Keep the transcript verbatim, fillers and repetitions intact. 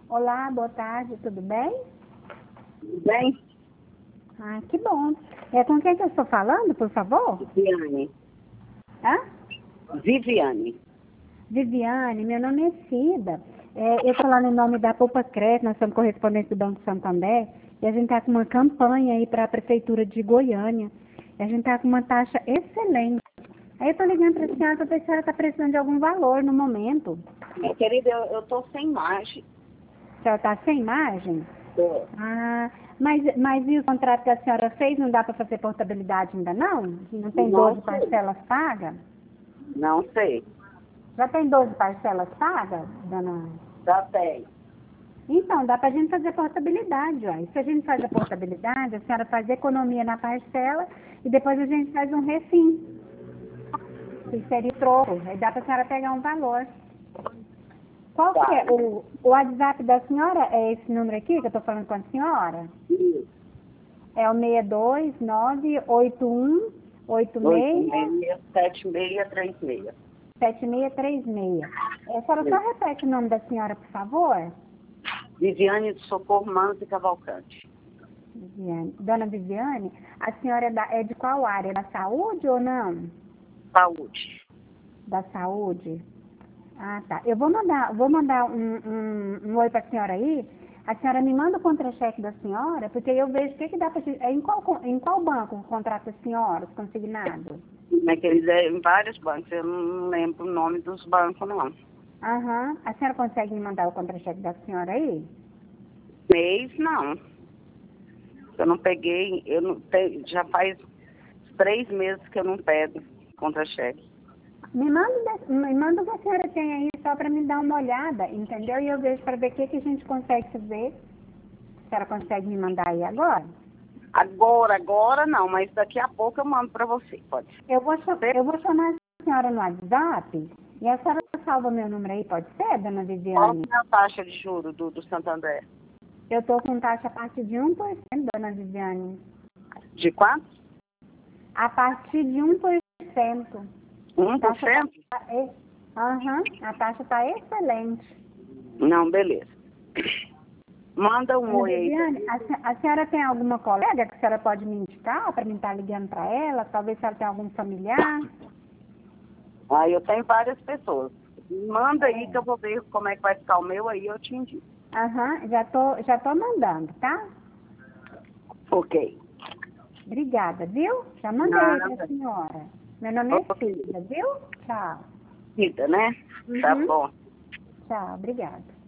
Olá, boa tarde, tudo bem? Bem, Ah, que bom. É com quem que eu estou falando, por favor? Viviane. Hã? Viviane. Viviane, meu nome é Cida. É, eu estou falando em nome da Poupa Crédito, nós somos correspondentes do Banco Santander, e a gente está com uma campanha aí para a Prefeitura de Goiânia. E a gente está com uma taxa excelente. Aí eu estou ligando para a senhora para ver se a senhora está precisando de algum valor no momento. Minha querida, eu, eu tô sem margem. A senhora está sem margem? Tô. Ah, mas, mas e o contrato que a senhora fez não dá para fazer portabilidade ainda não? Não tem Não doze sei. parcelas pagas? Não sei. Já tem doze parcelas pagas, dona? Já tem. Então, dá para a gente fazer portabilidade, ó. E se a gente faz a portabilidade, a senhora faz economia na parcela e depois a gente faz um refim. Que seria o troco. Aí dá para a senhora pegar um valor. Qual Tá. que é o, o WhatsApp da senhora? É esse número aqui que eu estou falando com a senhora? Isso. É o seis dois nove oito um oito Oito, seis meia, sete, meia, três, meia. sete seis três seis. A senhora só repete o nome da senhora, por favor? Viviane de Socorro Manos e Cavalcante. Viviane. Dona Viviane, a senhora é, da, é de qual área? Da saúde ou não? Saúde. Da saúde? Ah, tá. Eu vou mandar, vou mandar um, um, um oi para a senhora aí. A senhora me manda o contra-cheque da senhora, porque eu vejo o que, que dá para... Em qual, em qual banco o contrato da senhora, os consignados? Minha querida, é em vários bancos. Eu não lembro o nome dos bancos, não. Aham. A senhora consegue me mandar o contra-cheque da senhora aí? Mês, não. Eu não peguei, eu não te- já faz três meses que eu não pego contra-cheque. Me manda, me manda o que a senhora tem aí só para me dar uma olhada, entendeu? E eu vejo para ver o que, que a gente consegue fazer. A senhora consegue me mandar aí agora? Agora, agora não, mas daqui a pouco eu mando para você, pode ser? Eu vou, cha- eu vou chamar a senhora no WhatsApp e a senhora salva meu número aí, pode ser, dona Qual Viviane? que é a taxa de juros do, do Santander? Eu estou com taxa a partir de um por cento, dona Viviane. De quanto? A partir de um por cento. Um A por taxa cento? tá, é, aham, a taxa está excelente. Não, beleza. Manda um Dona oi aí. pra Viviane, mim. a, se- a senhora tem alguma colega que a senhora pode me indicar para mim estar ligando para ela? Talvez a senhora tenha algum familiar? Ah, eu tenho várias pessoas. Manda aí que eu vou ver como é que vai ficar o meu, aí eu te indico. Aham, já tô, já tô mandando, tá? Ok. Obrigada, viu? Já mandei para a Nada. senhora. Meu nome é Ok. Cida, viu? Tchau. Cida, né? Tá Uhum. bom. Tchau, obrigada.